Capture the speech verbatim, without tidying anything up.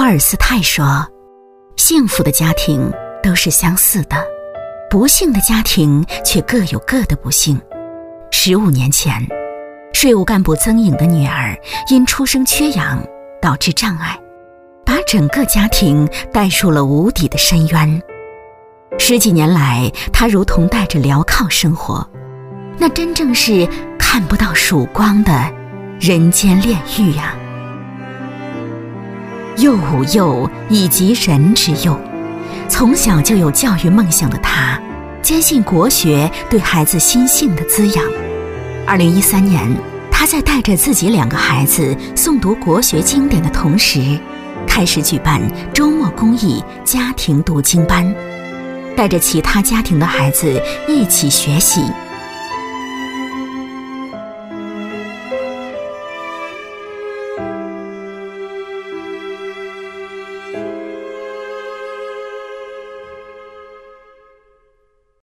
尔斯泰说，幸福的家庭都是相似的，不幸的家庭却各有各的不幸。十五年前，税务干部曾颖的女儿因出生缺氧导致障碍，把整个家庭带入了无底的深渊。十几年来，她如同带着镣铐生活，那真正是看不到曙光的人间炼狱呀、啊！幼吾幼以及人之幼，从小就有教育梦想的她，坚信国学对孩子心性的滋养。二零一三年，她在带着自己两个孩子诵读国学经典的同时，开始举办周末公益家庭读经班，带着其他家庭的孩子一起学习，